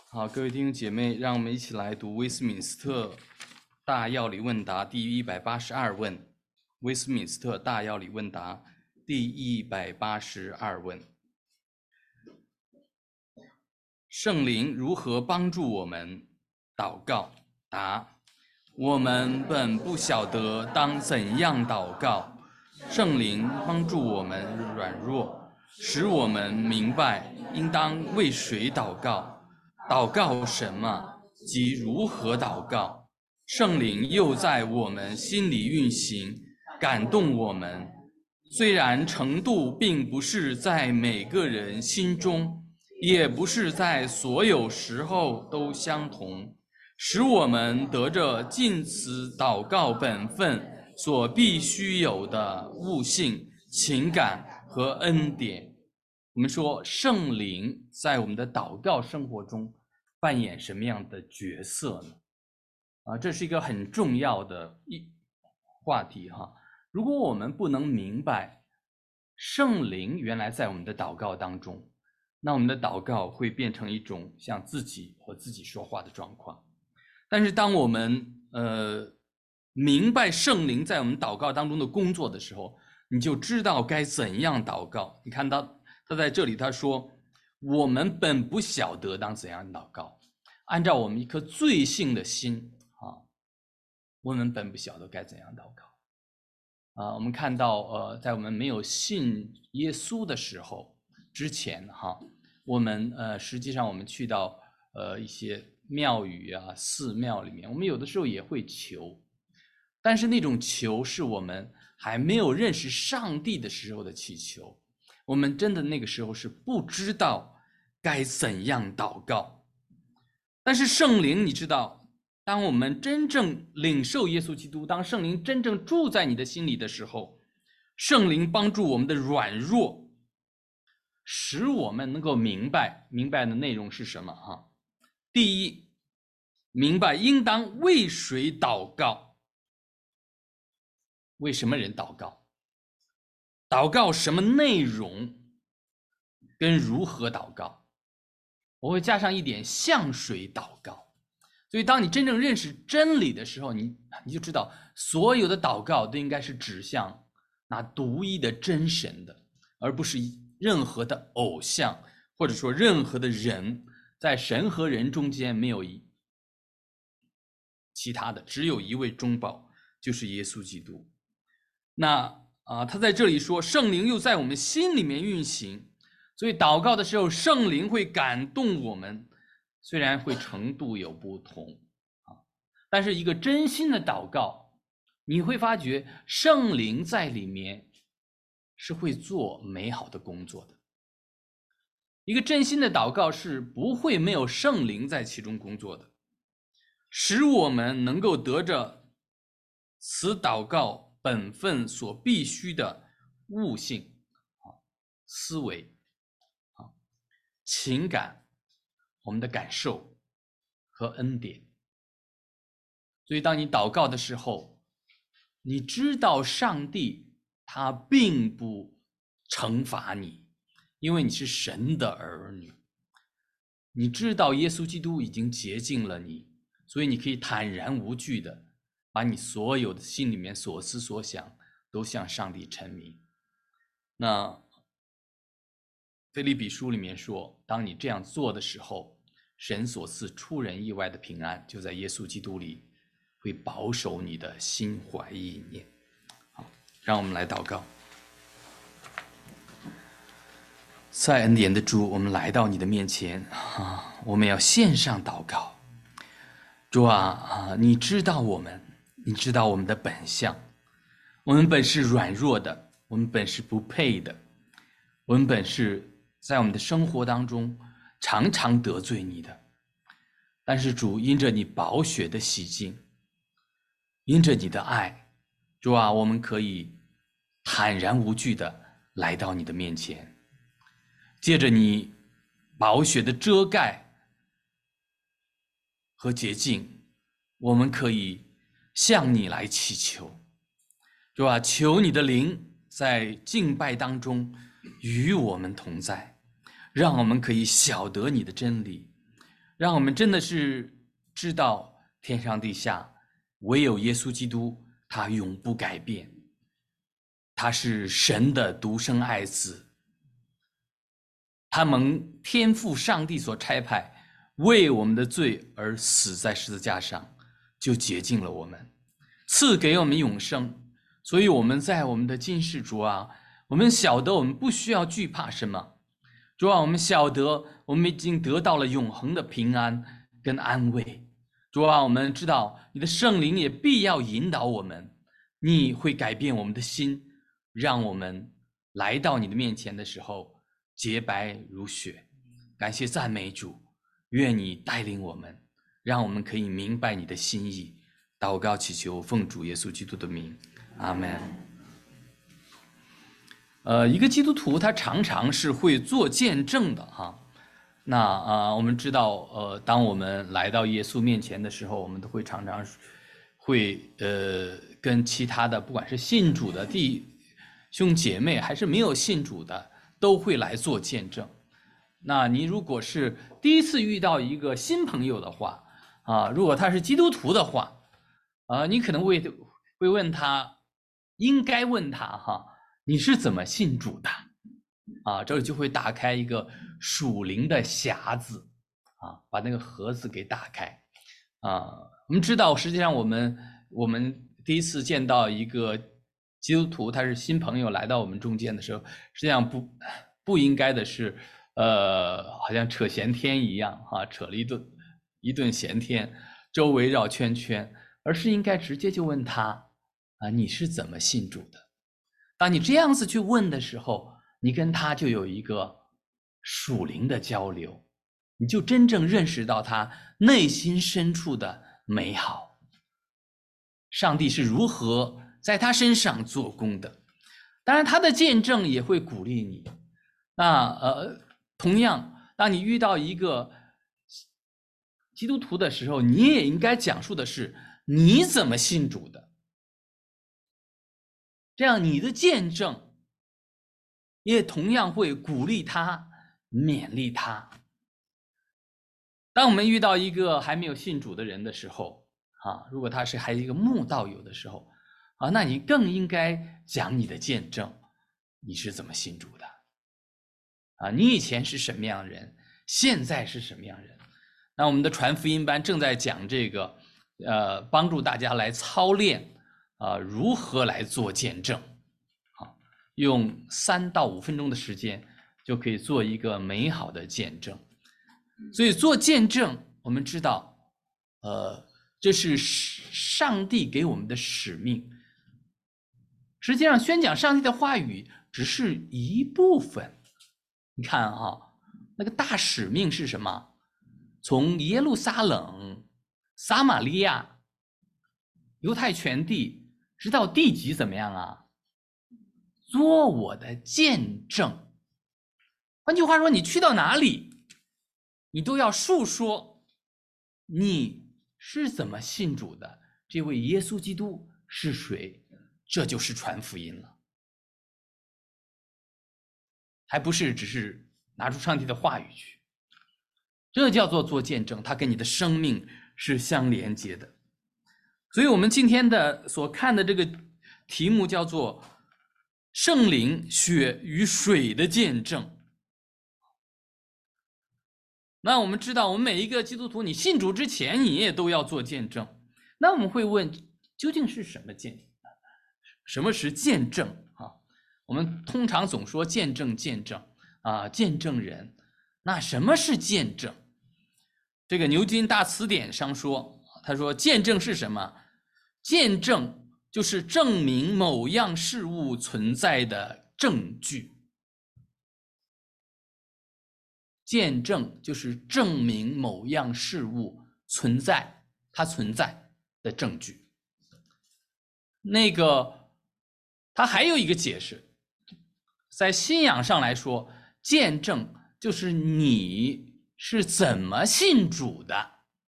好，各位弟兄姐妹，让我们一起来读威斯敏斯特大要理问答第182问。威斯敏斯特大要理问答第182问：圣灵如何帮助我们祷告？答：我们本不晓得当怎样祷告，圣灵帮助我们软弱，使我们明白应当为谁祷告，祷告什么及如何祷告。圣灵又在我们心里运行，感动我们。虽然程度并不是在每个人心中，也不是在所有时候都相同，使我们得着尽此祷告本分所必须有的悟性、情感和恩典。我们说圣灵在我们的祷告生活中扮演什么样的角色呢？这是一个很重要的话题哈。如果我们不能明白圣灵原来在我们的祷告当中，那我们的祷告会变成一种像自己和自己说话的状况。但是当我们明白圣灵在我们祷告当中的工作的时候，你就知道该怎样祷告。你看到他在这里他说，我们本不晓得当怎样祷告，按照我们一颗罪性的心我们本不晓得该怎样祷告。我们看到在我们没有信耶稣的时候之前我们实际上我们去到一些庙宇寺庙里面，我们有的时候也会求，但是那种求是我们还没有认识上帝的时候的祈求，我们真的那个时候是不知道该怎样祷告。但是圣灵，你知道，当我们真正领受耶稣基督，当圣灵真正住在你的心里的时候，圣灵帮助我们的软弱，使我们能够明白的内容是什么第一，明白应当为谁祷告，为什么人祷告，祷告什么内容，跟如何祷告。我会加上一点向谁祷告。所以当你真正认识真理的时候，你就知道所有的祷告都应该是指向那独一的真神的，而不是任何的偶像，或者说任何的人，在神和人中间没有其他的，只有一位中保，就是耶稣基督。那他在这里说圣灵又在我们心里面运行，所以祷告的时候圣灵会感动我们，虽然会程度有不同但是一个真心的祷告，你会发觉圣灵在里面是会做美好的工作的。一个真心的祷告是不会没有圣灵在其中工作的，使我们能够得着此祷告本分所必须的悟性思维情感，我们的感受和恩典。所以当你祷告的时候，你知道上帝他并不惩罚你，因为你是神的儿女。你知道耶稣基督已经洁净了你，所以你可以坦然无惧的把你所有的心里面所思所想都向上帝陈明。那腓立比书里面说，当你这样做的时候，神所赐出人意外的平安就在耶稣基督里会保守你的心怀意念。好，让我们来祷告。在恩典的主，我们来到你的面前我们要献上祷告。主你知道我们，你知道我们的本相，我们本是软弱的，我们本是不配的，我们本是在我们的生活当中常常得罪你的。但是主，因着你宝血的洗净，因着你的爱，主我们可以坦然无惧的来到你的面前，借着你宝血的遮盖和洁净，我们可以向你来祈求。主求你的灵在敬拜当中与我们同在，让我们可以晓得你的真理， 让我们真的是知道天上地下唯有耶稣基督，他永不改变，他是神的独生爱子，他蒙天父上帝所差派，为我们的罪而死在十字架上，就洁净了我们，赐给我们永生。所以我们在我们的今世，主啊，我们晓得我们不需要惧怕什么。主啊，我们晓得我们已经得到了永恒的平安跟安慰。主啊，我们知道你的圣灵也必要引导我们，你会改变我们的心，让我们来到你的面前的时候洁白如雪。感谢赞美主，愿你带领我们，让我们可以明白你的心意。祷告祈求奉主耶稣基督的名，阿们。一个基督徒他常常是会做见证的哈。那我们知道当我们来到耶稣面前的时候，我们都会常常会跟其他的不管是信主的弟兄姐妹还是没有信主的都会来做见证。那你如果是第一次遇到一个新朋友的话如果他是基督徒的话你可能会问他，应该问他你是怎么信主的这里就会打开一个属灵的匣子把那个盒子给打开我们知道实际上我们第一次见到一个基督徒，他是新朋友来到我们中间的时候，实际上不应该的是好像扯闲天一样扯了一顿闲天，周围绕圈圈，而是应该直接就问他你是怎么信主的。当你这样子去问的时候，你跟他就有一个属灵的交流，你就真正认识到他内心深处的美好，上帝是如何在他身上做工的。当然他的见证也会鼓励你。那同样当你遇到一个基督徒的时候，你也应该讲述的是你怎么信主的，这样你的见证也同样会鼓励他，勉励他。当我们遇到一个还没有信主的人的时候如果他是还一个慕道友的时候那你更应该讲你的见证，你是怎么信主的你以前是什么样的人，现在是什么样的人。那我们的传福音班正在讲这个帮助大家来操练如何来做见证用3到5分钟的时间就可以做一个美好的见证。所以做见证我们知道这是上帝给我们的使命。实际上宣讲上帝的话语只是一部分。你看那个大使命是什么？从耶路撒冷、撒玛利亚、犹太全地直到地极怎么样做我的见证。换句话说，你去到哪里你都要述说你是怎么信主的，这位耶稣基督是谁，这就是传福音了。还不是只是拿出上帝的话语去，这叫做见证，它跟你的生命是相连接的。所以我们今天的所看的这个题目叫做圣灵、血与水的见证。那我们知道我们每一个基督徒，你信主之前你也都要做见证。那我们会问，究竟是什么见证？什么是见证我们通常总说见证见证人。那什么是见证？这个牛津大词典上说，他说见证是什么？见证就是证明某样事物存在的证据。见证就是证明某样事物它存在的证据。它还有一个解释，在信仰上来说，见证就是你是怎么信主的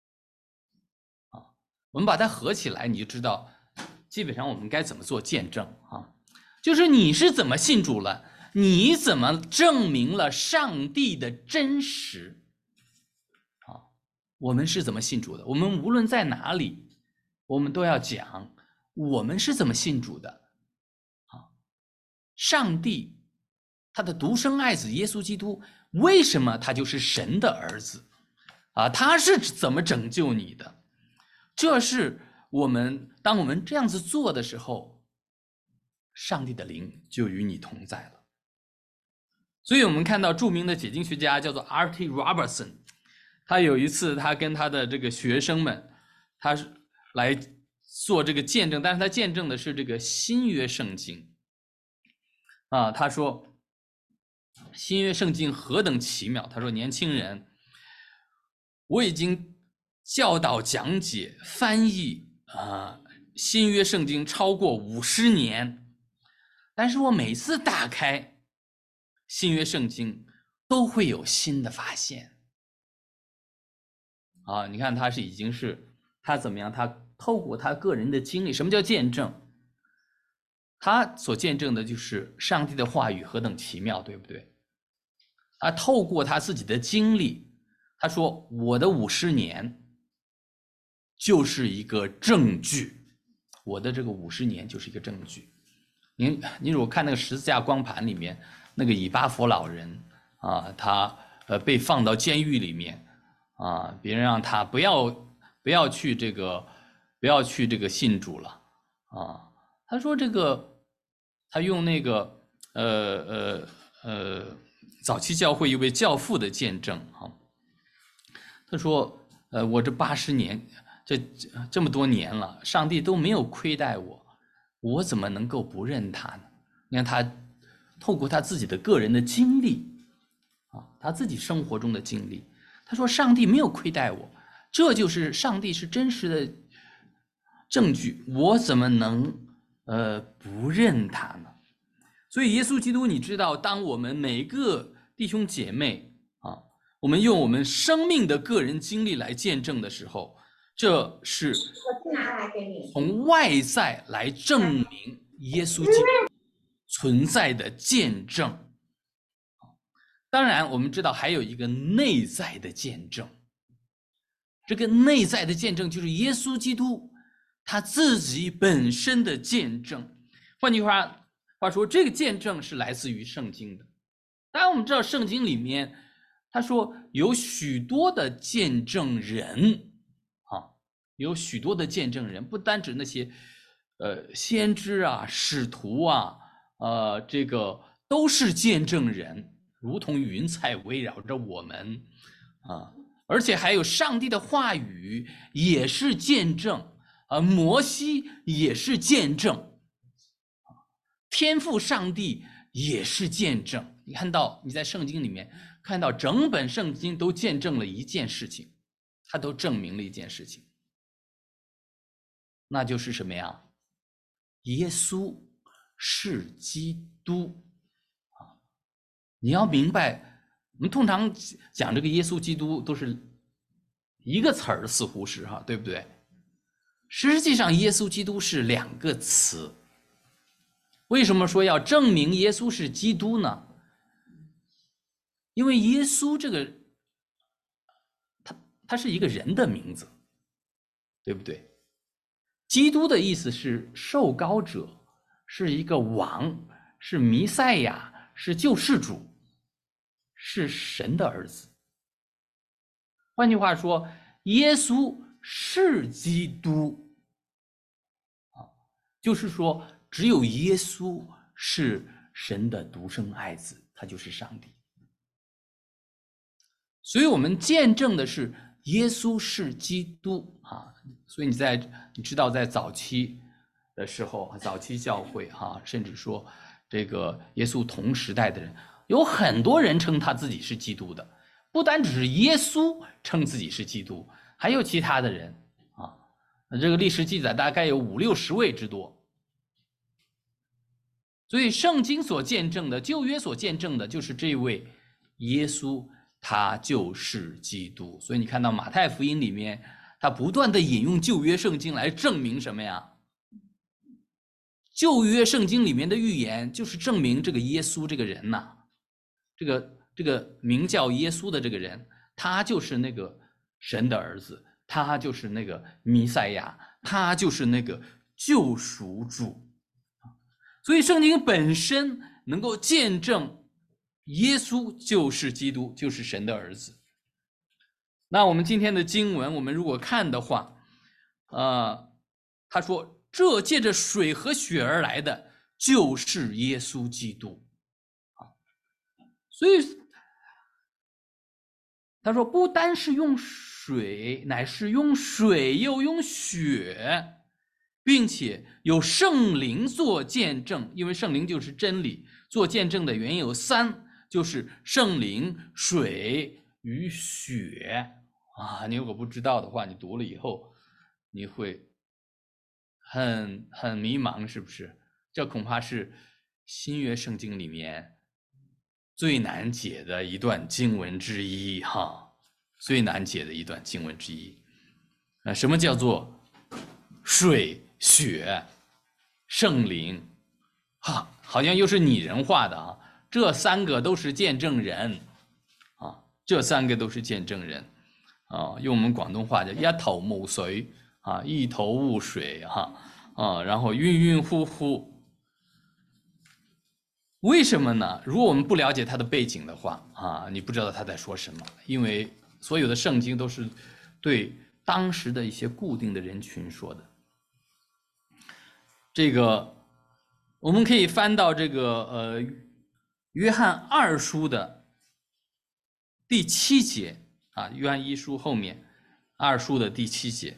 我们把它合起来，你就知道基本上我们该怎么做见证就是你是怎么信主了，你怎么证明了上帝的真实我们是怎么信主的。我们无论在哪里，我们都要讲我们是怎么信主的。上帝他的独生爱子耶稣基督，为什么他就是神的儿子他是怎么拯救你的？这是当我们这样子做的时候，上帝的灵就与你同在了。所以我们看到著名的解经学家叫做 R.T. Robertson， 他有一次他跟他的这个学生们，他来做这个见证，但是他见证的是这个新约圣经他说新约圣经何等奇妙。他说，年轻人，我已经教导讲解翻译新约圣经超过50年，但是我每次打开新约圣经都会有新的发现你看他已经是他怎么样，他透过他个人的经历。什么叫见证？他所见证的就是上帝的话语何等奇妙，对不对？他透过他自己的经历，他说我的50年就是一个证据，我的这个50年就是一个证据。你如果看那个十字架光盘里面，那个以巴弗老人他被放到监狱里面别人让他不要去这个信主了他说这个他用那个早期教会一位教父的见证他说我这80年这么多年了，上帝都没有亏待我怎么能够不认他呢？你看他透过他自己的个人的经历他自己生活中的经历，他说上帝没有亏待我，这就是上帝是真实的证据，我怎么能不认他呢？所以耶稣基督，你知道，当我们每个弟兄姐妹我们用我们生命的个人经历来见证的时候，这是从外在来证明耶稣基督存在的见证。当然我们知道还有一个内在的见证，这个内在的见证就是耶稣基督他自己本身的见证。换句话说，这个见证是来自于圣经的。当然我们知道圣经里面他说有许多的见证人有许多的见证人，不单指那些先知使徒这个都是见证人，如同云彩围绕着我们而且还有上帝的话语也是见证摩西也是见证天父上帝也是见证。你在圣经里面看到整本圣经都见证了一件事情，它都证明了一件事情，那就是什么呀？耶稣是基督你要明白，我们通常讲这个耶稣基督都是一个词儿，似乎是对不对？实际上耶稣基督是2个词。为什么说要证明耶稣是基督呢？因为耶稣这个他是一个人的名字，对不对？基督的意思是受膏者，是一个王，是弥赛亚，是救世主，是神的儿子。换句话说，耶稣是基督就是说只有耶稣是神的独生爱子，他就是上帝。所以我们见证的是耶稣是基督所以你知道在早期的时候，早期教会甚至说这个耶稣同时代的人，有很多人称他自己是基督的，不单只是耶稣称自己是基督，还有其他的人这个历史记载大概有50-60位之多。所以圣经所见证的，旧约所见证的就是这位耶稣，他就是基督。所以你看到马太福音里面，他不断的引用旧约圣经来证明什么呀？旧约圣经里面的预言就是证明这个耶稣这个人这个名叫耶稣的这个人，他就是那个神的儿子，他就是那个弥赛亚，他就是那个救赎主。所以圣经本身能够见证耶稣就是基督，就是神的儿子。那我们今天的经文，我们如果看的话，他说这借着水和血而来的就是耶稣基督。所以他说不单是用水，乃是用水又用血，并且有圣灵做见证，因为圣灵就是真理，做见证的原因有三，就是圣灵、水与血啊。你如果不知道的话，你读了以后你会很迷茫，是不是？这恐怕是新约圣经里面最难解的一段经文之一哈，最难解的一段经文之一。什么叫做水、血、圣灵？哈，好像又是拟人化的啊。这三个都是见证人啊，这三个都是见证人啊。用我们广东话叫一头雾水啊，一头雾水哈然后晕晕乎乎。为什么呢？如果我们不了解他的背景的话啊，你不知道他在说什么，因为所有的圣经都是对当时的一些固定的人群说的。这个我们可以翻到这个约翰二书的第7节啊，约翰一书后面二书的第7节，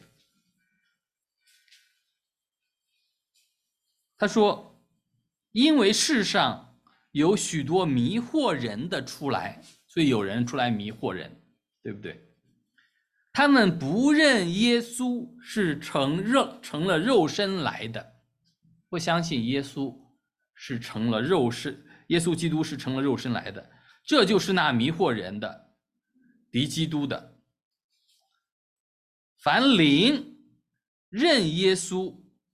他说因为世上有许多迷惑人的出来，所以有人出来迷惑人，对不对？他们不认耶稣是成了肉身来的，不相信耶稣是成了肉身，耶稣基督是成了肉身来的，这就是那迷惑人的敌基督的。凡灵认耶稣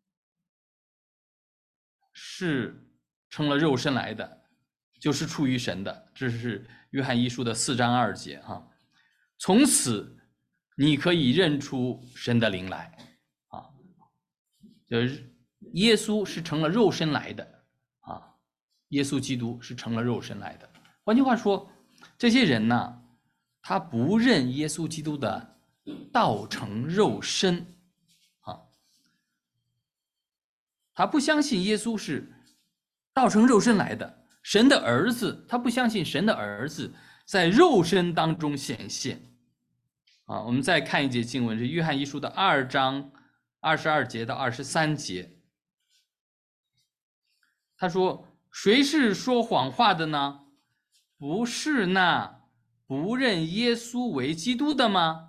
是成了肉身来的，就是出于神的。这是约翰一书的4章2节哈。从此你可以认出神的灵来啊，就是耶稣是成了肉身来的啊，耶稣基督是成了肉身来的。换句话说，这些人呢，他不认耶稣基督的道成肉身啊，他不相信耶稣是道成肉身来的，神的儿子，他不相信神的儿子在肉身当中显现啊。我们再看一节经文，是约翰一书的2章22节到23节。他说：谁是说谎话的呢？不是那不认耶稣为基督的吗？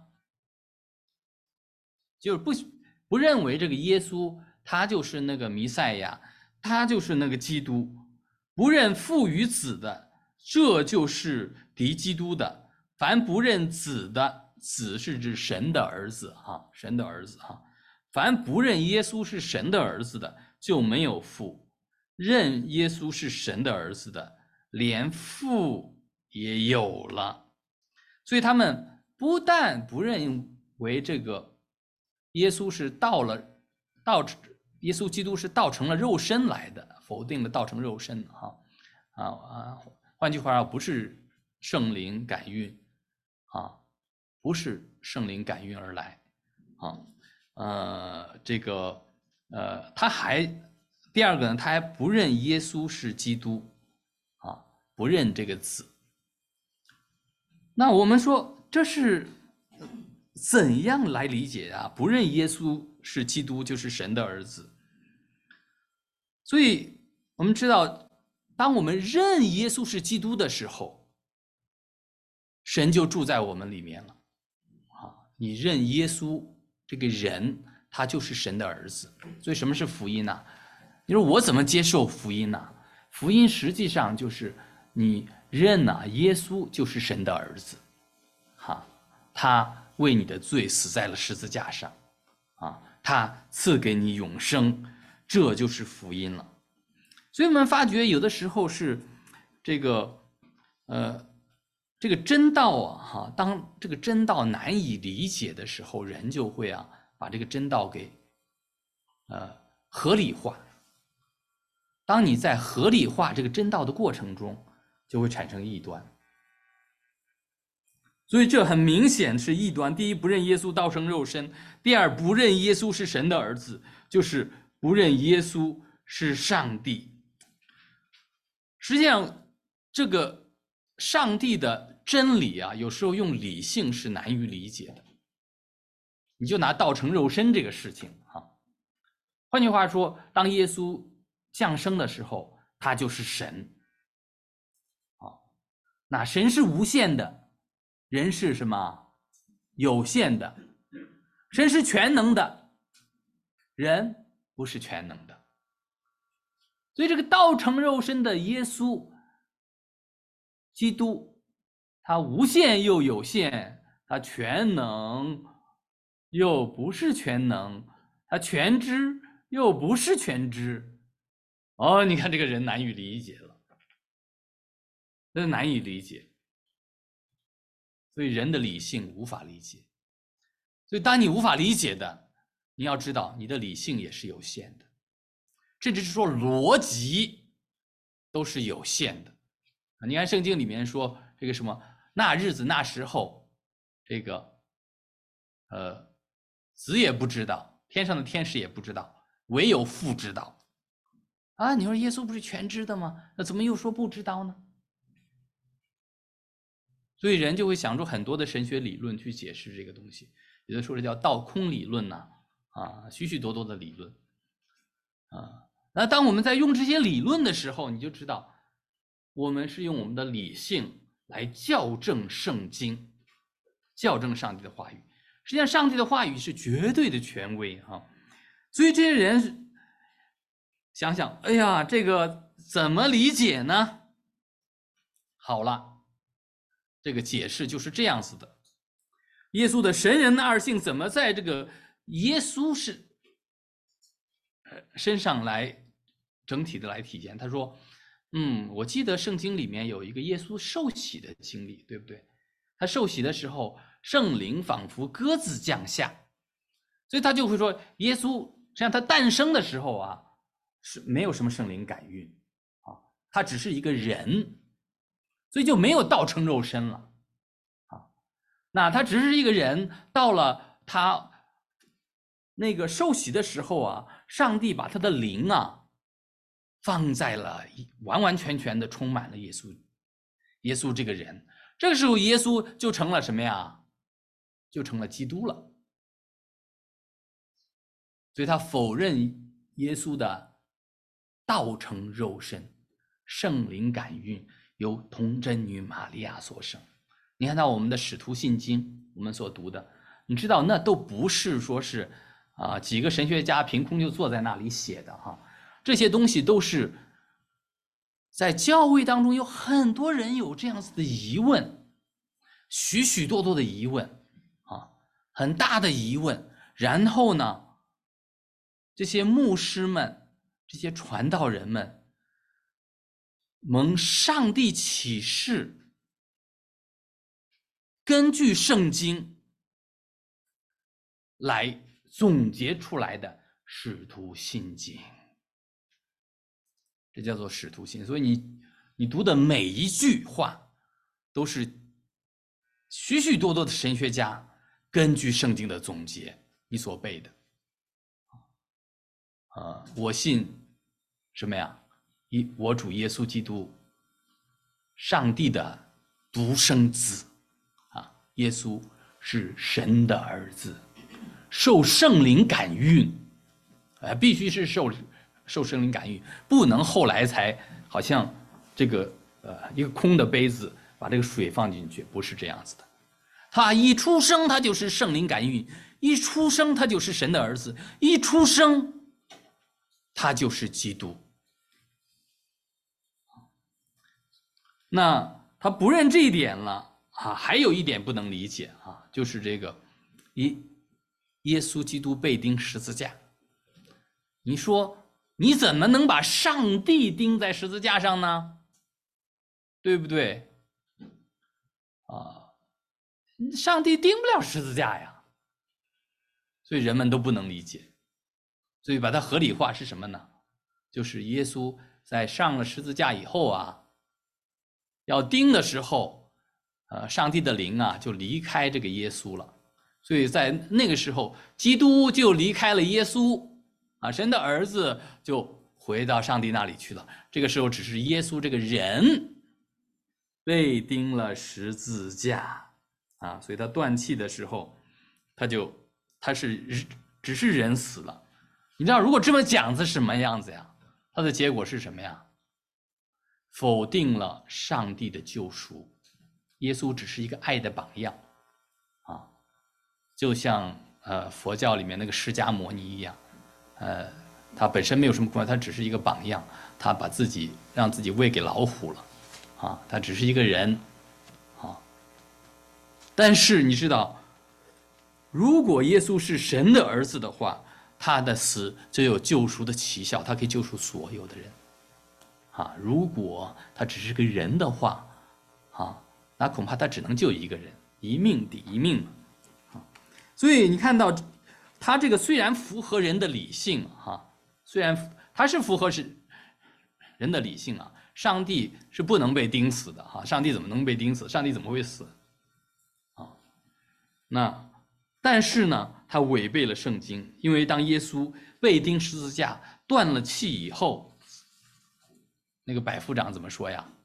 就是不认为这个耶稣他就是那个弥赛亚，他就是那个基督，不认父与子的，这就是敌基督的。凡不认子的，子是指神的儿子哈，神的儿子哈。凡不认耶稣是神的儿子的，就没有父；认耶稣是神的儿子的，连父也有了。所以他们不但不认为这个耶稣是耶稣基督是道成了肉身来的，否定了道成肉身换句话说，不是圣灵感孕不是圣灵感孕而来他还第二个呢，他还不认耶稣是基督不认这个子。那我们说这是怎样来理解啊？不认耶稣是基督，就是神的儿子。所以我们知道，当我们认耶稣是基督的时候，神就住在我们里面了你认耶稣这个人，他就是神的儿子。所以什么是福音呢？你说我怎么接受福音呢？福音实际上就是你认耶稣就是神的儿子他为你的罪死在了十字架上他赐给你永生，这就是福音了。所以我们发觉有的时候是这这个真道啊，当这个真道难以理解的时候，人就会把这个真道给合理化。当你在合理化这个真道的过程中，就会产生异端。所以这很明显是异端。第一，不认耶稣道成肉身；第二，不认耶稣是神的儿子，就是不认耶稣是上帝。实际上，这个上帝的真理有时候用理性是难于理解的。你就拿道成肉身这个事情换句话说，当耶稣降生的时候，他就是神。那神是无限的，人是什么？有限的。神是全能的，人不是全能的。所以这个道成肉身的耶稣基督，他无限又有限，他全能又不是全能，他全知又不是全知。你看这个人难以理解了，真难以理解。所以人的理性无法理解。所以当你无法理解的，你要知道你的理性也是有限的，甚至是说逻辑都是有限的。你看圣经里面说这个什么那日子那时候，这个子也不知道，天上的天使也不知道，唯有父知道。你说耶稣不是全知的吗？那怎么又说不知道呢？所以人就会想出很多的神学理论去解释这个东西，有的说是叫道空理论许许多多的理论那当我们在用这些理论的时候，你就知道我们是用我们的理性来校正圣经，校正上帝的话语。实际上上帝的话语是绝对的权威所以这些人想想，哎呀，这个怎么理解呢？好了，这个解释就是这样子的。耶稣的神人的二性怎么在这个耶稣是身上来整体的来体现？他说我记得圣经里面有一个耶稣受洗的经历，对不对？他受洗的时候，圣灵仿佛鸽子降下，所以他就会说耶稣实际上他诞生的时候是没有什么圣灵感孕他只是一个人，所以就没有道成肉身了那他只是一个人，到了他那个受洗的时候上帝把他的灵放在了完完全全的充满了耶稣这个人。这个时候耶稣就成了什么呀？就成了基督了。所以他否认耶稣的道成肉身，圣灵感孕，由童贞女玛利亚所生。你看到我们的使徒信经，我们所读的，你知道那都不是说是几个神学家凭空就坐在那里写的这些东西都是在教会当中有很多人有这样子的疑问，许许多多的疑问很大的疑问。然后呢，这些牧师们，这些传道人们蒙上帝启示，根据圣经来总结出来的使徒信经，这叫做使徒信。所以你读的每一句话都是许许多多的神学家根据圣经的总结你所背的我信什么呀？我主耶稣基督，上帝的独生子耶稣是神的儿子，受圣灵感孕必须是受圣灵感孕，不能后来才好像这个一个空的杯子把这个水放进去，不是这样子的。他一出生他就是圣灵感孕，一出生他就是神的儿子，一出生他就是基督。那他不认这一点了还有一点不能理解就是这个耶稣基督被钉十字架。你说你怎么能把上帝钉在十字架上呢？对不对上帝钉不了十字架呀，所以人们都不能理解。所以把它合理化是什么呢？就是耶稣在上了十字架以后要钉的时候，上帝的灵就离开这个耶稣了。所以在那个时候，基督就离开了耶稣神的儿子就回到上帝那里去了。这个时候只是耶稣这个人被钉了十字架所以他断气的时候，他只是人死了。你知道如果这么讲是什么样子呀？他的结果是什么呀？否定了上帝的救赎。耶稣只是一个爱的榜样就像佛教里面那个释迦牟尼一样，他本身没有什么功劳，他只是一个榜样，他让自己喂给老虎了他只是一个人但是你知道，如果耶稣是神的儿子的话，他的死就有救赎的奇效，他可以救赎所有的人如果他只是个人的话那恐怕他只能救一个人，一命抵一命所以你看到他这个虽然符合人的理性虽然他是符合人的理性上帝是不能被钉死的上帝怎么能被钉死？上帝怎么会死但是呢，他违背了圣经，因为当耶稣被钉十字架断了气以后，那个百夫长怎么说呀？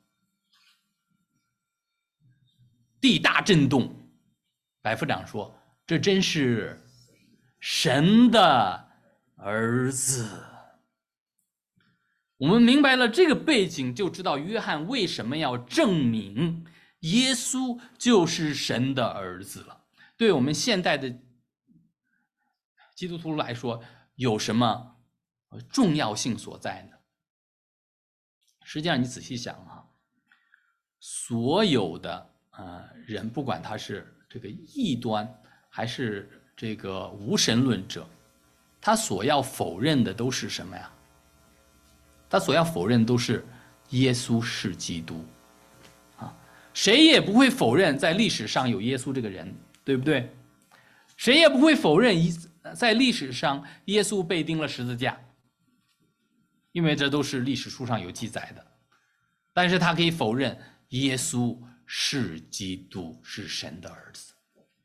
地大震动。百夫长说：“这真是神的儿子。”我们明白了这个背景，就知道约翰为什么要证明耶稣就是神的儿子了。对我们现代的基督徒来说，有什么重要性所在呢？实际上你仔细想所有的人，不管他是这个异端还是这个无神论者，他所要否认的都是什么呀？他所要否认都是耶稣是基督谁也不会否认在历史上有耶稣这个人，对不对？谁也不会否认在历史上耶稣被钉了十字架，因为这都是历史书上有记载的。但是他可以否认耶稣是基督，是神的儿子。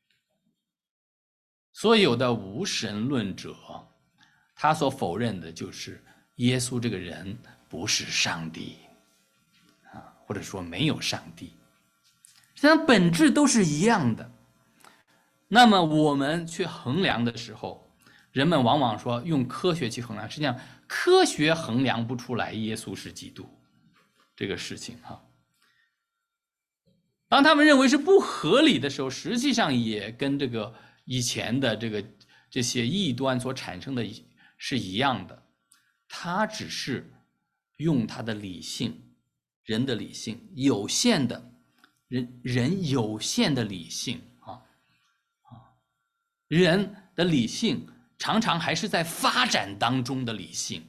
所有的无神论者，他所否认的就是耶稣这个人不是上帝或者说没有上帝，实际上本质都是一样的。那么我们去衡量的时候，人们往往说用科学去衡量，实际上科学衡量不出来耶稣是基督这个事情当他们认为是不合理的时候，实际上也跟这个以前的这些异端所产生的是一样的。他只是用他的理性，人的理性，有限的人有限的理性人的理性常常还是在发展当中的理性，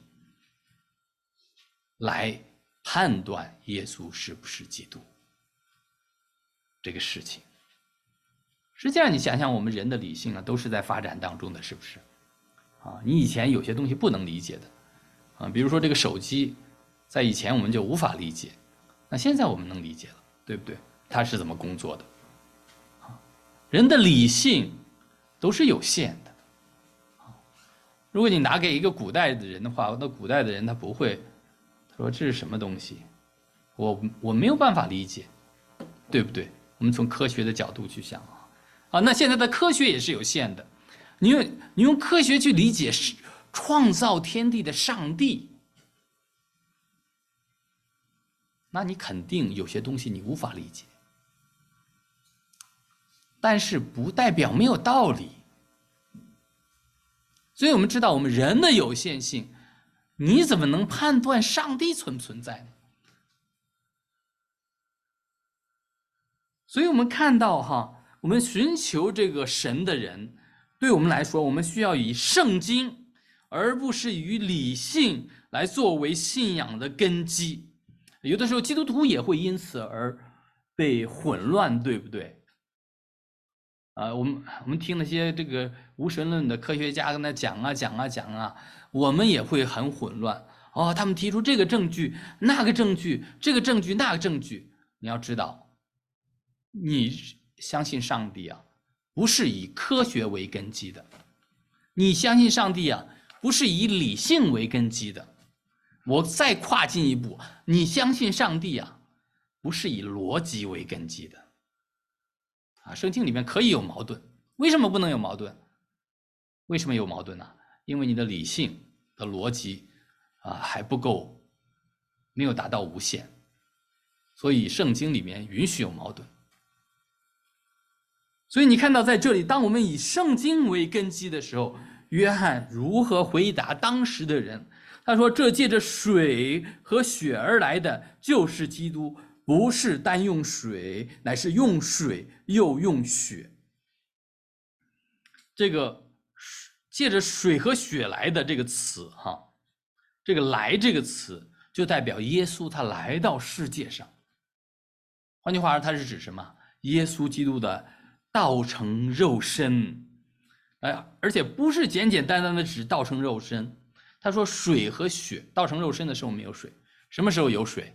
来判断耶稣是不是基督这个事情。实际上你想想，我们人的理性都是在发展当中的，是不是你以前有些东西不能理解的比如说这个手机，在以前我们就无法理解，那现在我们能理解了，对不对？它是怎么工作的人的理性都是有限的如果你拿给一个古代的人的话，那古代的人他不会，他说这是什么东西，我没有办法理解，对不对？我们从科学的角度去想那现在的科学也是有限的，你用科学去理解创造天地的上帝，那你肯定有些东西你无法理解，但是不代表没有道理。所以我们知道我们人的有限性，你怎么能判断上帝存不存在呢？所以我们看到我们寻求这个神的人，对我们来说，我们需要以圣经而不是以理性来作为信仰的根基。有的时候基督徒也会因此而被混乱，对不对？我们听那些这个无神论的科学家跟他讲啊，我们也会很混乱。他们提出这个证据、那个证据，这个证据、那个证据。你要知道，你相信上帝啊，不是以科学为根基的；你相信上帝啊，不是以理性为根基的。我再跨进一步，你相信上帝啊，不是以逻辑为根基的。圣经里面可以有矛盾，为什么不能有矛盾？为什么有矛盾呢？因为你的理性的逻辑还不够，没有达到无限，所以圣经里面允许有矛盾。所以你看到在这里，当我们以圣经为根基的时候，约翰如何回答当时的人？他说：“这借着水和血而来的，就是基督。不是单用水，乃是用水又用血。”这个借着水和血来的这个词这个来这个词就代表耶稣他来到世界上。换句话说，它是指什么？耶稣基督的道成肉身。而且不是简简单单的指道成肉身。他说水和血，道成肉身的时候没有水，什么时候有水？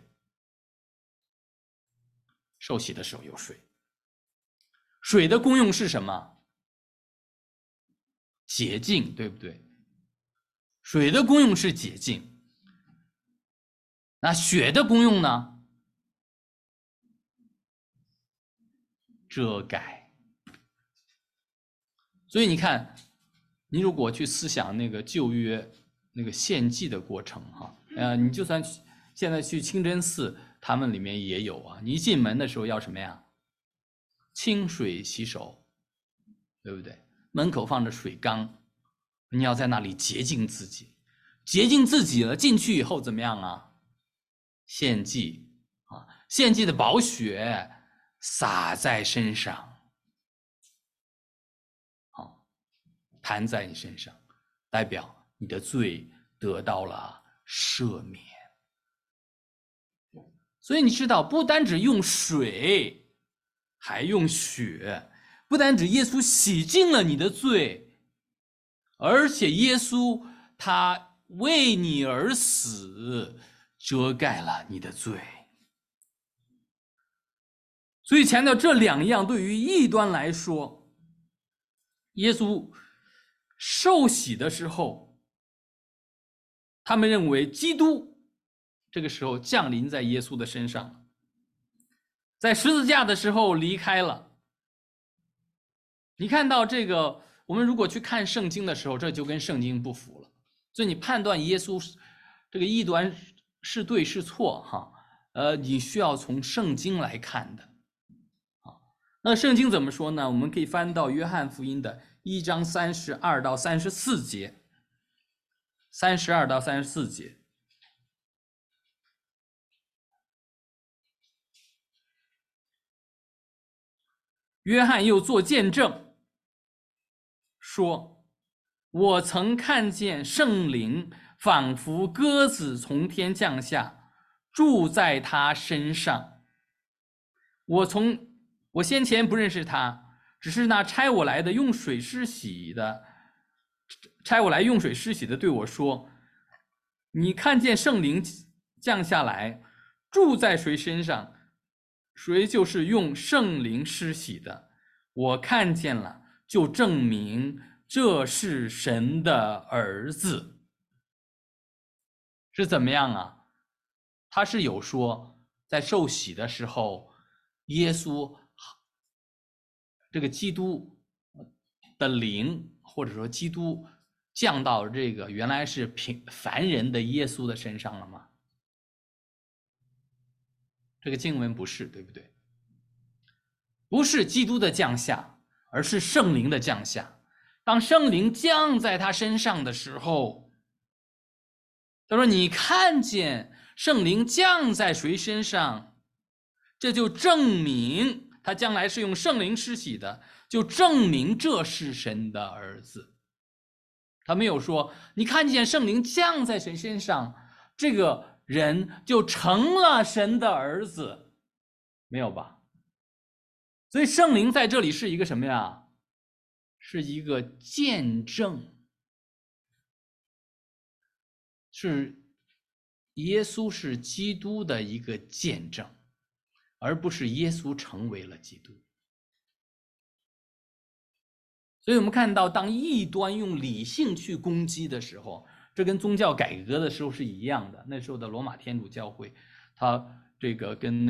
受洗的时候有水。水的功用是什么？洁净，对不对？水的功用是洁净。那血的功用呢？遮盖。所以你看，你如果去思想那个旧约那个献祭的过程你就算现在去清真寺，他们里面也有你一进门的时候要什么呀？清水洗手，对不对？门口放着水缸，你要在那里洁净自己，洁净自己了，进去以后怎么样啊？献祭献祭的宝血洒在身上，弹在你身上，代表你的罪得到了赦免。所以你知道，不单只用水，还用血，不单只耶稣洗净了你的罪，而且耶稣他为你而死，遮盖了你的罪。所以强调这两样，对于异端来说，耶稣受洗的时候，他们认为基督这个时候降临在耶稣的身上，在十字架的时候离开了。你看到这个，我们如果去看圣经的时候，这就跟圣经不符了。所以你判断耶稣这个异端是对是错你需要从圣经来看的。那圣经怎么说呢？我们可以翻到约翰福音的1章32到34节，32到34节。约翰又作见证说：“我曾看见圣灵仿佛鸽子从天降下，住在他身上。我先前不认识他，只是那差我来用水施洗的对我说：你看见圣灵降下来，住在谁身上，谁就是用圣灵施洗的。我看见了，就证明这是神的儿子。”是怎么样啊？他是有说，在受洗的时候，耶稣这个基督的灵，或者说基督降到这个原来是凡人的耶稣的身上了吗？这个经文不是，对不对？不是基督的降下，而是圣灵的降下。当圣灵降在他身上的时候，他说你看见圣灵降在谁身上，这就证明他将来是用圣灵施洗的，就证明这是神的儿子。他没有说你看见圣灵降在谁身上，这个人就成了神的儿子，没有吧？ 所以圣灵在这里是一个什么呀？是一个见证，是耶稣是基督的一个见证，而不是耶稣成为了基督。所以我们看到，当异端用理性去攻击的时候，这跟宗教改革的时候是一样的。那时候的罗马天主教会，他这个跟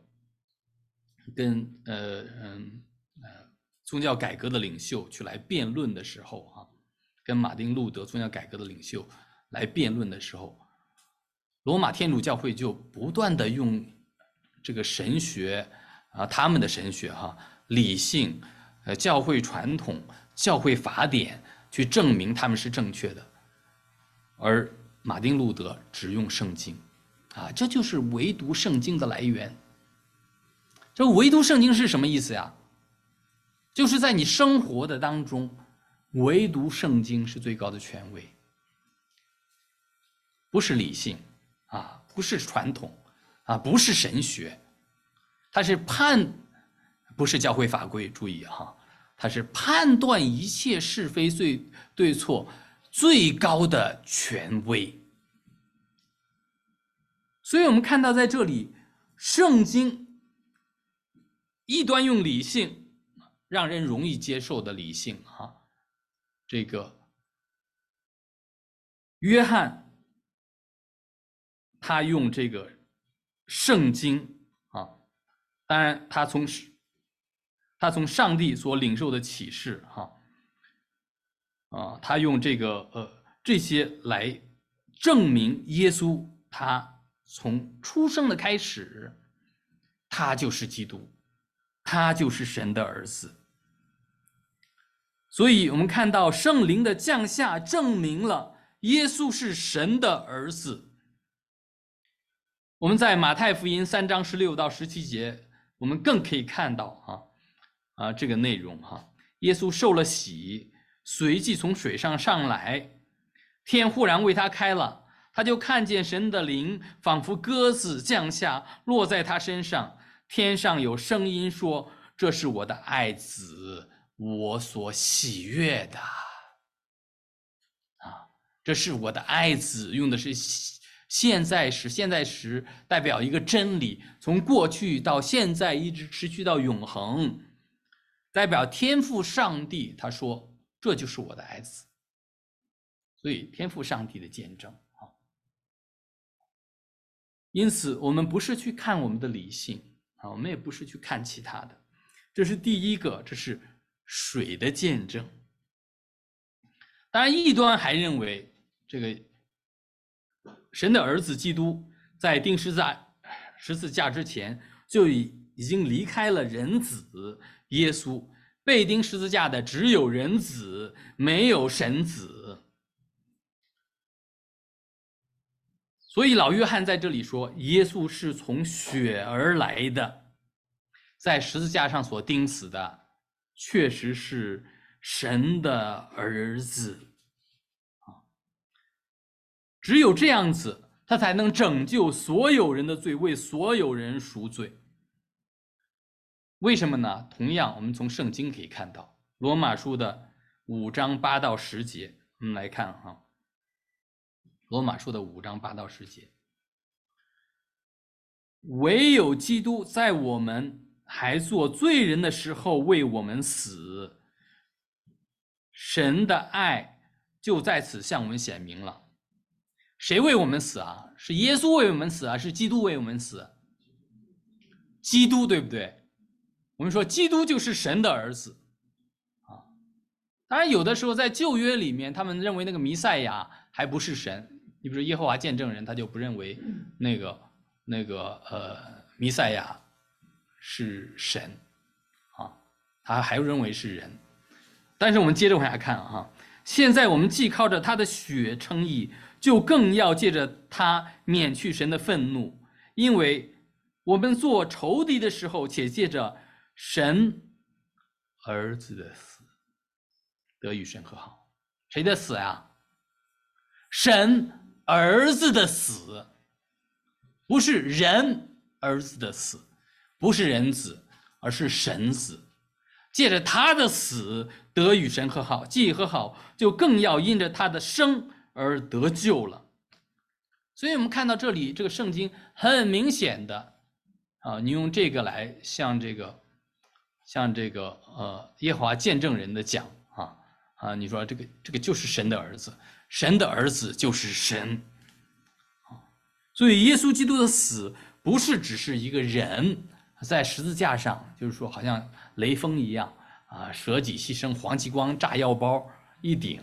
宗教改革的领袖去来辩论的时候啊，跟马丁路德宗教改革的领袖来辩论的时候，罗马天主教会就不断的用这个神学啊，他们的神学理性、教会传统、教会法典去证明他们是正确的，而马丁路德只用圣经啊，这就是唯独圣经的来源。这唯独圣经是什么意思呀？就是在你生活的当中，唯独圣经是最高的权威，不是理性啊，不是传统啊，不是神学，它是不是教会法规，注意它是判断一切是非对错最高的权威。所以我们看到在这里，圣经一端用理性，让人容易接受的理性这个约翰他用这个圣经当然他从上帝所领受的启示他用这些来证明耶稣他从出生的开始，他就是基督，他就是神的儿子。所以我们看到圣灵的降下证明了耶稣是神的儿子。我们在马太福音3章16到17节，我们更可以看到这个内容耶稣受了洗，随即从水上上来，天忽然为他开了，他就看见神的灵仿佛鸽子降下，落在他身上。天上有声音说：“这是我的爱子，我所喜悦的。”这是我的爱子，用的是现在时，现在时代表一个真理，从过去到现在一直持续到永恒，代表天父上帝，他说这就是我的爱子。所以天父上帝的见证因此我们不是去看我们的理性我们也不是去看其他的，这是第一个，这是水的见证。当然异端还认为这个神的儿子基督在钉十字架之前就已经离开了人子耶稣，被钉十字架的只有人子，没有神子。所以老约翰在这里说，耶稣是从血而来的，在十字架上所钉死的确实是神的儿子。只有这样子，他才能拯救所有人的罪，为所有人赎罪。为什么呢？同样我们从圣经可以看到，罗马书的5章8到10节，我们来看罗马书的5章8到10节，唯有基督在我们还做罪人的时候为我们死，神的爱就在此向我们显明了。谁为我们死啊？是耶稣为我们死啊？是基督为我们死？基督，对不对？我们说基督就是神的儿子当然有的时候在旧约里面，他们认为那个弥赛亚还不是神。你比如耶和华见证人，他就不认为那个弥赛亚是神他还认为是人。但是我们接着往下看现在我们既靠着他的血称义，就更要借着他免去神的愤怒，因为我们做仇敌的时候，且借着神儿子的死得与神和好。谁的死啊？神儿子的死，不是人儿子的死，不是人子， 而是神死。借着他的死得与神和好，既和好，就更要因着他的生而得救了。所以我们看到这里这个圣经很明显的你用这个来向这个耶和华见证人的讲你说这个就是神的儿子，神的儿子就是神所以耶稣基督的死不是只是一个人在十字架上，就是说好像雷锋一样舍己牺牲，黄极光炸药包一顶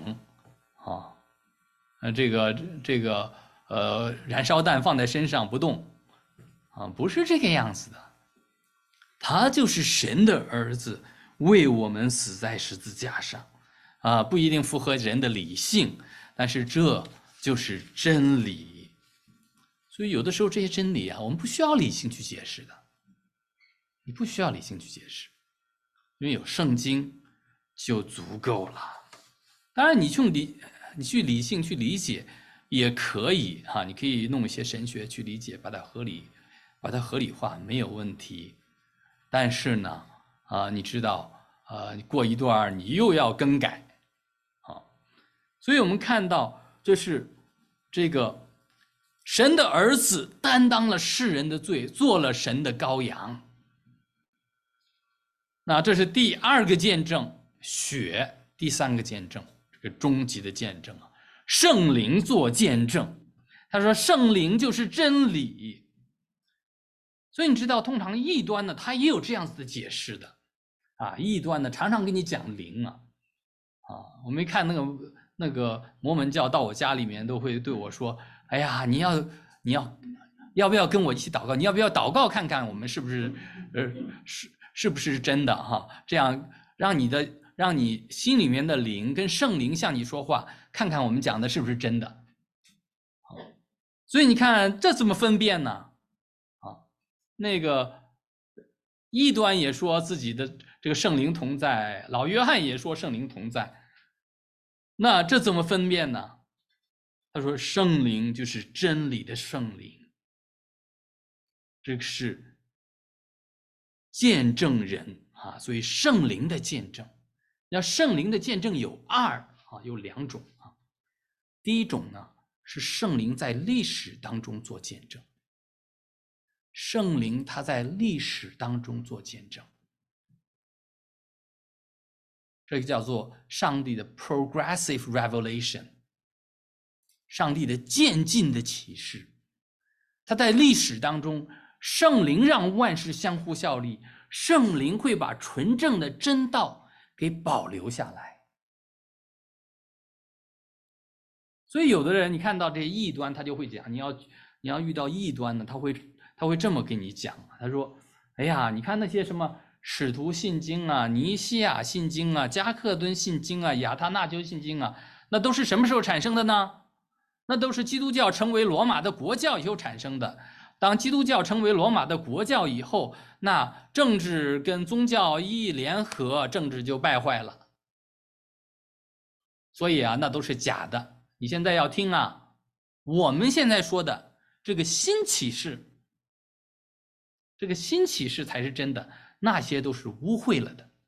燃烧弹放在身上不动不是这个样子的。他就是神的儿子，为我们死在十字架上不一定符合人的理性，但是这就是真理。所以有的时候这些真理我们不需要理性去解释的，你不需要理性去解释，因为有圣经就足够了。当然你去理性去理解也可以你可以弄一些神学去理解，把它合理化没有问题。但是呢你知道过一段你又要更改所以我们看到这是这个神的儿子担当了世人的罪，做了神的羔羊。那这是第二个见证，血；第三个见证，这个终极的见证圣灵做见证。他说圣灵就是真理。所以你知道通常异端呢他也有这样子的解释的异端呢常常跟你讲灵我没看那个摩门教到我家里面都会对我说，哎呀你要不要跟我一起祷告，你要不要祷告看看我们是不是是不是真的这样让你心里面的灵跟圣灵向你说话，看看我们讲的是不是真的所以你看这怎么分辨呢那个异端也说自己的这个圣灵同在，老约翰也说圣灵同在，那这怎么分辨呢？他说圣灵就是真理的圣灵，这个是见证人所以圣灵的见证，那圣灵的见证有有两种第一种呢是圣灵在历史当中做见证，圣灵他在历史当中做见证，这个叫做上帝的 progressive revelation， 上帝的渐进的启示。他在历史当中，圣灵让万事相互效力，圣灵会把纯正的真道给保留下来。所以有的人你看到这些异端，他就会讲，你要遇到异端呢，他会这么跟你讲，他说哎呀你看那些什么使徒信经尼西亚信经加克敦信经亚他那修信经那都是什么时候产生的呢？那都是基督教成为罗马的国教以后产生的。当基督教成为罗马的国教以后，那政治跟宗教一联合，政治就败坏了。所以那都是假的。你现在要听我们现在说的这个新启示，这个新启示才是真的，那些都是污秽了的。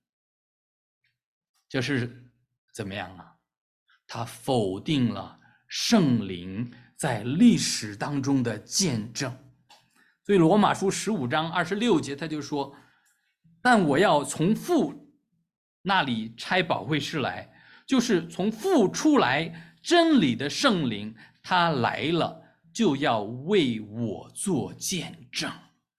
就是怎么样他否定了圣灵在历史当中的见证。所以罗马书15章26节他就说，但我要从父那里差保惠师来，就是从父出来真理的圣灵，他来了就要为我做见证。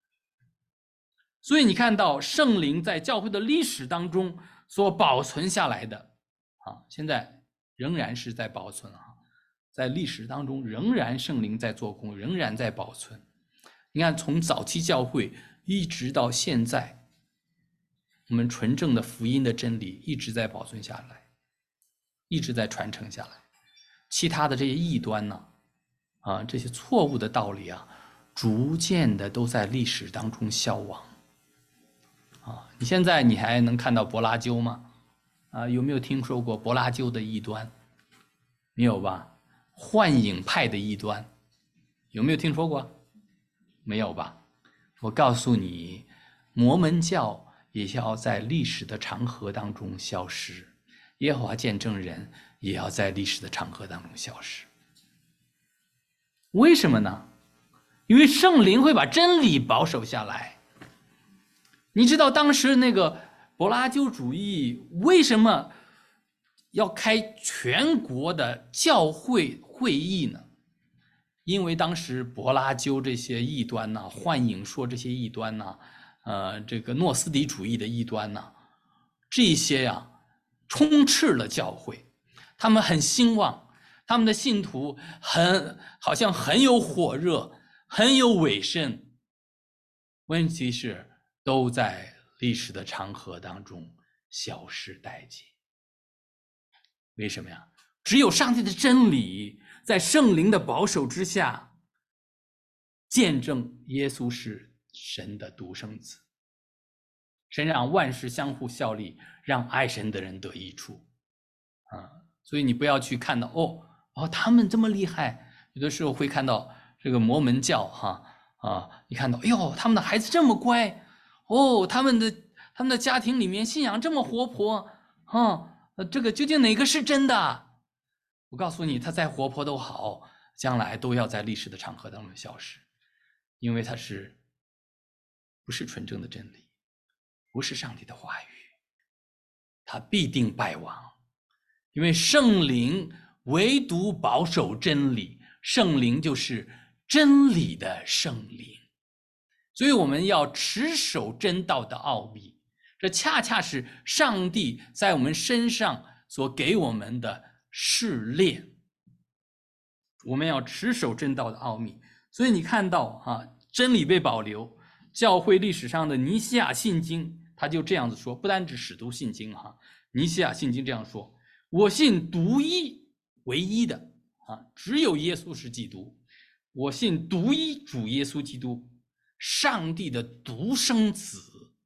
所以你看到圣灵在教会的历史当中所保存下来的现在仍然是在保存在历史当中仍然圣灵在做工，仍然在保存。你看从早期教会一直到现在，我们纯正的福音的真理一直在保存下来，一直在传承下来。其他的这些异端呢这些错误的道理逐渐的都在历史当中消亡你现在你还能看到柏拉纠吗？有没有听说过柏拉纠的异端？没有吧？幻影派的异端有没有听说过？没有吧？我告诉你，摩门教也要在历史的长河当中消失，耶和华见证人也要在历史的长河当中消失。为什么呢？因为圣灵会把真理保守下来。你知道当时那个柏拉修主义为什么要开全国的教会会议呢？因为当时柏拉修这些异端呐，幻影说这些异端呐，这个诺斯底主义的异端呐，这些呀充斥了教会，他们很兴旺，他们的信徒好像很有火热，很有委身。问题是都在历史的长河当中消失殆尽。为什么呀？只有上帝的真理在圣灵的保守之下，见证耶稣是神的独生子。神让万事相互效力，让爱神的人得益处。所以你不要去看到他们这么厉害，有的时候会看到这个摩门教你看到他们的孩子这么乖他们的家庭里面信仰这么活泼这个究竟哪个是真的？我告诉你，他再活泼都好，将来都要在历史的长河当中消失，因为它不是纯正的真理，不是上帝的话语，它必定败亡。因为圣灵唯独保守真理，圣灵就是真理的圣灵，所以我们要持守真道的奥秘，这恰恰是上帝在我们身上所给我们的试炼。我们要持守真道的奥秘。所以你看到真理被保留，教会历史上的尼西亚信经他就这样子说，不单指使徒信经尼西亚信经这样说：我信独一唯一的只有耶稣是基督，我信独一主耶稣基督，上帝的独生子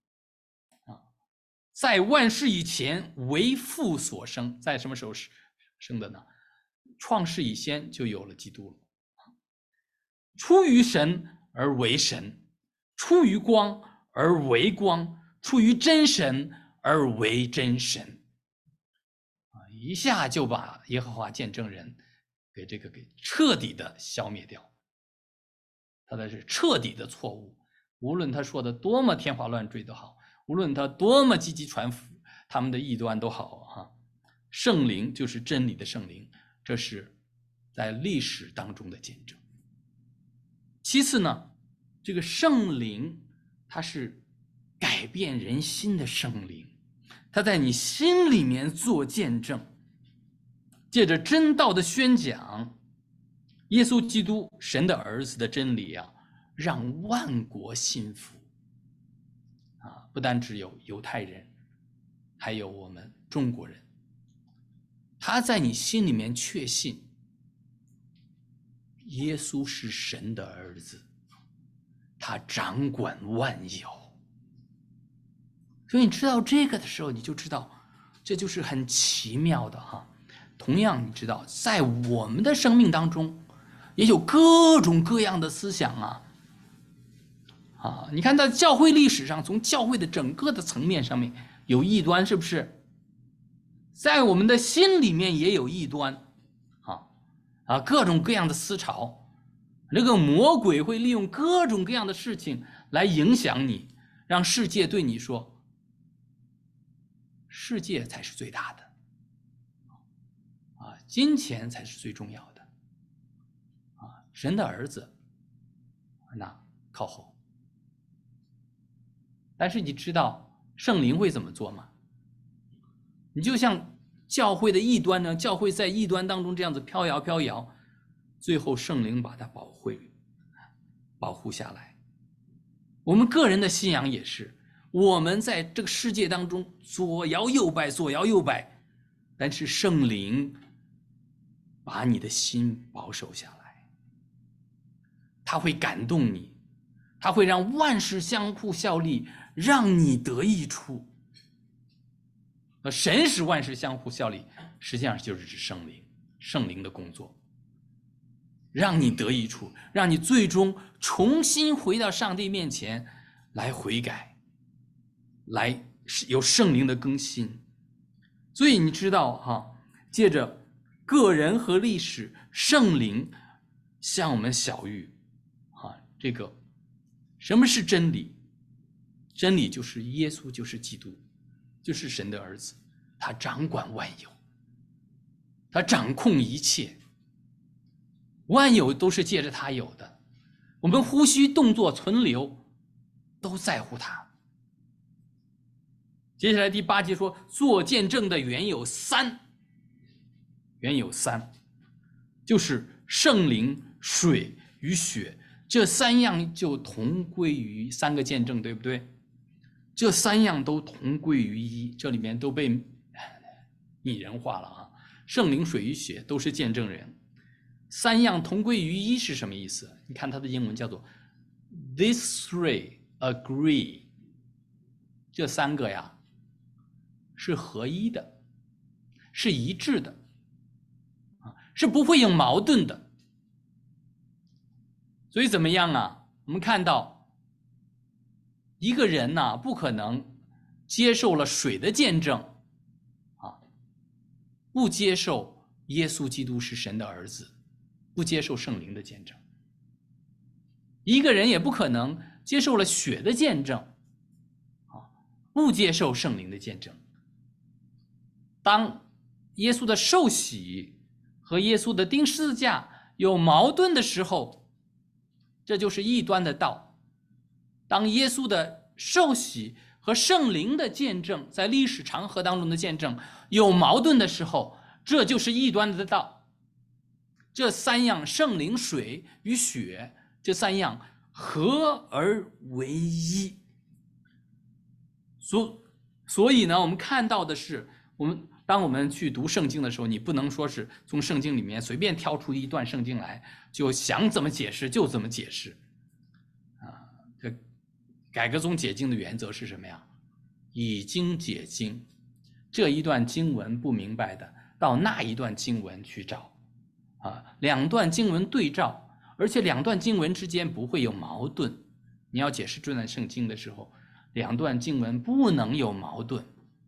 在万事以前为父所生。在什么时候生的呢？创世以先就有了基督了。出于神而为神，出于光而为光，出于真神而为真神。一下就把耶和华见证人给彻底的消灭掉。他的是彻底的错误，无论他说的多么天花乱坠都好，无论他多么积极传福他们的异端都好圣灵就是真理的圣灵，这是在历史当中的见证。其次呢，这个圣灵它是改变人心的圣灵，它在你心里面做见证，借着真道的宣讲，耶稣基督神的儿子的真理让万国信服不单只有犹太人，还有我们中国人。他在你心里面确信耶稣是神的儿子，他掌管万有。所以你知道这个的时候，你就知道这就是很奇妙的同样你知道在我们的生命当中也有各种各样的思想你看在教会历史上，从教会的整个的层面上面有异端，是不是？在我们的心里面也有异端各种各样的思潮，那个魔鬼会利用各种各样的事情来影响你，让世界对你说世界才是最大的金钱才是最重要的神的儿子那靠后。但是你知道圣灵会怎么做吗？你就像教会的异端呢，教会在异端当中这样子飘摇，最后圣灵把它保护下来。我们个人的信仰也是，我们在这个世界当中左摇右摆，但是圣灵把你的心保守下来，他会感动你，他会让万事相互效力，让你得益处。神使万事相互效力，实际上就是指圣灵的工作，让你得益处，让你最终重新回到上帝面前来悔改。 来有圣灵的更新。所以你知道哈，借着个人和历史，圣灵向我们晓谕这个什么是真理？真理就是耶稣，就是基督，就是神的儿子，他掌管万有，他掌控一切，万有都是借着他有的，我们呼吸、动作、存留都在乎他。接下来第8节说，做见证的原有三，就是圣灵、水与血，这3样就同归于3个见证，对不对？这3样都同归于一，这里面都被拟人化了啊。圣灵、水与血都是见证人，3样同归于一是什么意思？你看它的英文叫做 These three agree， 这3个呀是合一的，是一致的，是不会有矛盾的。所以怎么样啊？我们看到一个人呢，不可能接受了水的见证不接受耶稣基督是神的儿子，不接受圣灵的见证。一个人也不可能接受了血的见证不接受圣灵的见证。当耶稣的受洗和耶稣的钉十字架有矛盾的时候，这就是异端的道。当耶稣的受洗和圣灵的见证在历史长河当中的见证有矛盾的时候，这就是异端的道。这3样，圣灵、水与血，这3样合而为一。所以呢，我们看到的是，当我们去读圣经的时候，你不能说是从圣经里面随便挑出一段圣经来，就想怎么解释就怎么解释这改革宗解经的原则是什么呀？以经解经，这一段经文不明白的，到那一段经文去找2段经文对照，而且2段经文之间不会有矛盾。你要解释这段圣经的时候，2段经文不能有矛盾。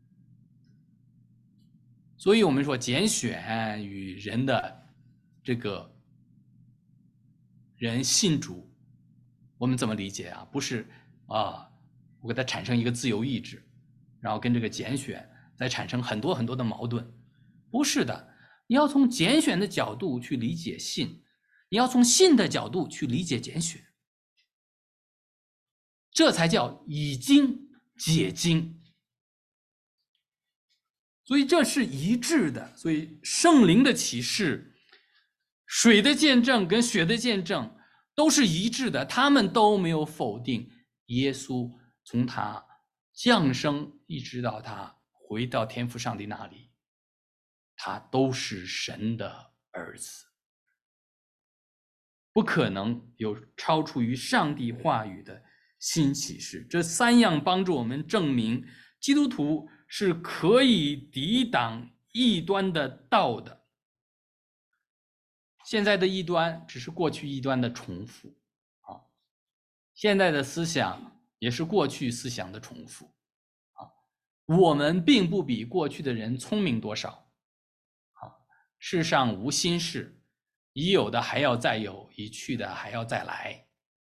所以我们说拣选与人的这个人信主，我们怎么理解啊？不是我给它产生一个自由意志，然后跟这个拣选再产生很多很多的矛盾，不是的。你要从拣选的角度去理解信，你要从信的角度去理解拣选，这才叫以经解经。所以这是一致的。所以圣灵的启示、水的见证跟血的见证都是一致的，他们都没有否定耶稣从他降生一直到他回到天父上帝那里，他都是神的儿子，不可能有超出于上帝话语的新启示。这3样帮助我们证明基督徒是可以抵挡异端的道的。现在的异端只是过去异端的重复现在的思想也是过去思想的重复我们并不比过去的人聪明多少世上无新事，已有的还要再有，已去的还要再来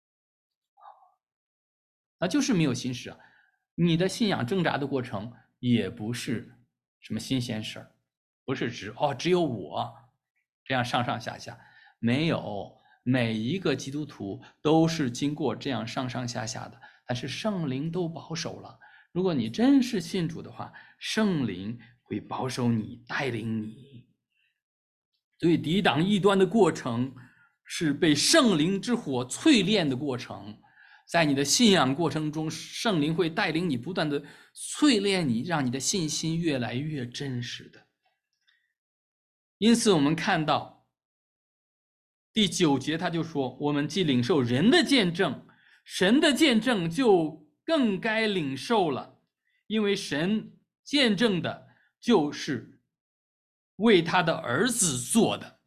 那就是没有新事你的信仰挣扎的过程也不是什么新鲜事儿，不是只有我这样上上下下，没有，每一个基督徒都是经过这样上上下下的，但是圣灵都保守了。如果你真是信主的话，圣灵会保守你，带领你。所以抵挡异端的过程是被圣灵之火淬炼的过程，在你的信仰过程中，圣灵会带领你不断的淬炼你，让你的信心越来越真实的。因此我们看到第9节他就说，我们既领受人的见证，神的见证就更该领受了，因为神见证的就是为他的儿子做的。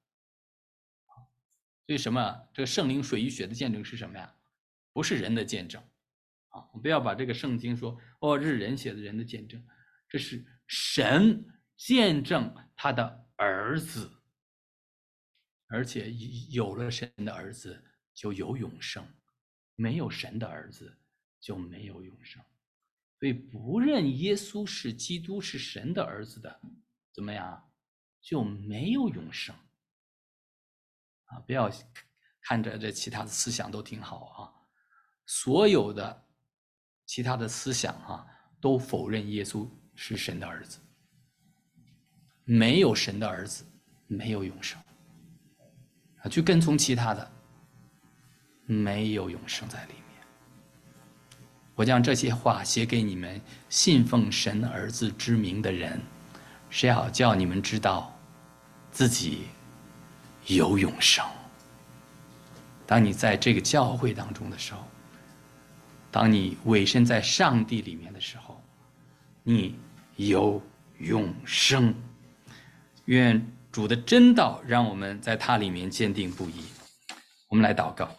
所以什么？这个圣灵、水与血的见证是什么呀？不是人的见证， 啊！我不要把这个圣经说哦，这是人写的，人的见证，这是神见证他的儿子，而且有了神的儿子就有永生，没有神的儿子就没有永生。所以不认耶稣是基督是神的儿子的，怎么样就没有永生啊！不要看着这其他的思想都挺好啊，所有的其他的思想啊都否认耶稣是神的儿子，没有神的儿子没有永生啊，去跟从其他的没有永生在里面。我将这些话写给你们信奉神儿子之名的人，是要叫你们知道自己有永生。当你在这个教会当中的时候，当你委身在上帝里面的时候，你有永生。愿主的真道让我们在他里面坚定不移。我们来祷告。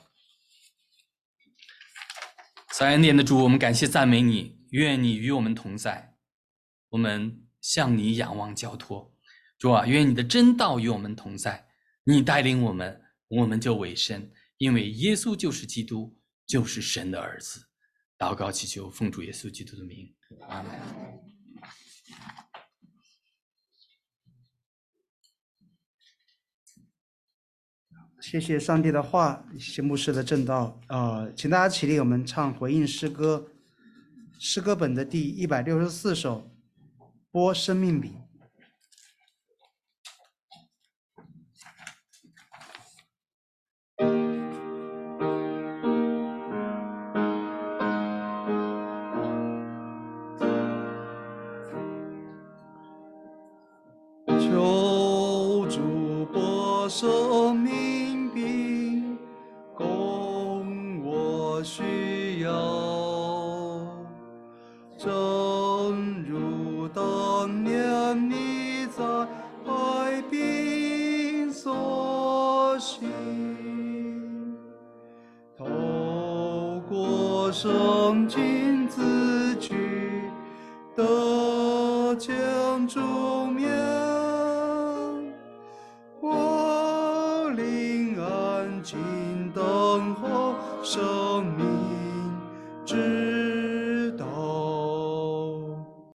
在恩典的主，我们感谢赞美你，愿你与我们同在，我们向你仰望交托。主啊，愿你的真道与我们同在，你带领我们，我们就委身，因为耶稣就是基督，就是神的儿子。祷告祈求奉主耶稣基督的名，阿们。 谢谢上帝的话，谢谢牧师的正道。请大家起立，我们唱回应诗歌，诗歌本的第164首，播生命饼。 求主播生命饼，供我需要。正如当年你在海滨所行，透过圣经字句得见主面，我灵安静等候生命。